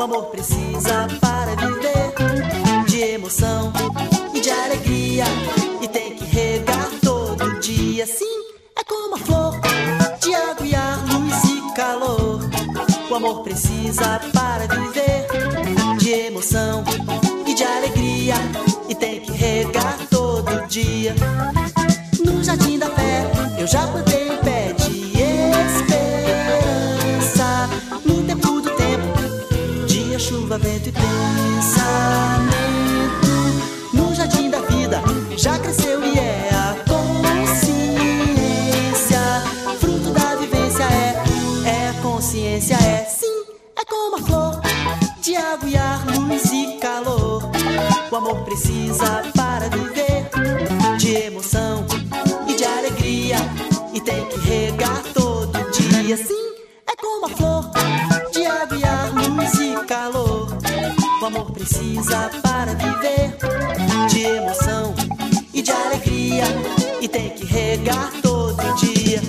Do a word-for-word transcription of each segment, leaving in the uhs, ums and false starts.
o amor precisa para viver, de emoção e de alegria, e tem que regar todo dia. Sim, é como a flor, de água e ar, luz e calor. O amor precisa para viver, de emoção e de alegria, e tem que regar todo dia. No jardim da fé eu já plantei um pé de esperança. No tempo do tempo, dia, chuva, vento e pensamento. No jardim da vida já cresceu e é a consciência. Fruto da vivência é, é a consciência é. Sim, é como a flor, de água e ar, luz e calor. O amor precisa para viver, de emoção e de alegria, e tem que regar todo dia. Sim, é como a flor, de água e ar, luz e calor. O amor precisa para viver, de emoção e de alegria, e tem que regar todo dia.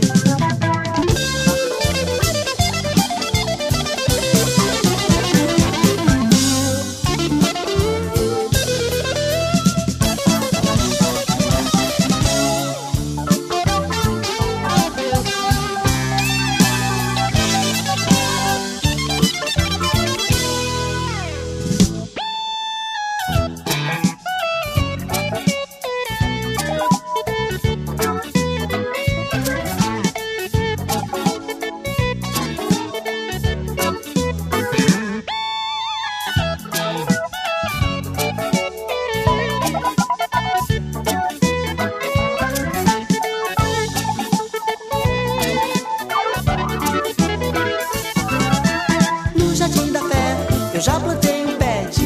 Já plantei um pé de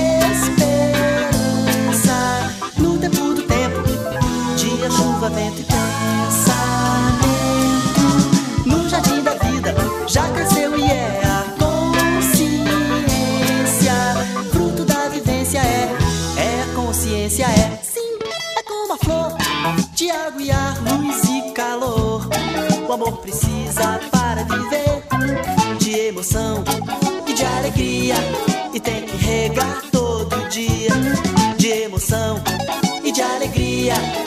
esperança. No tempo do tempo, dia, chuva, vento e pensamento. No jardim da vida já cresceu e é a consciência. Fruto da vivência é, é a consciência é. Sim, é como a flor, de água e ar, luz e calor. O amor precisa para viver, de emoção e de alegria, e tem que regar todo dia, de emoção e de alegria,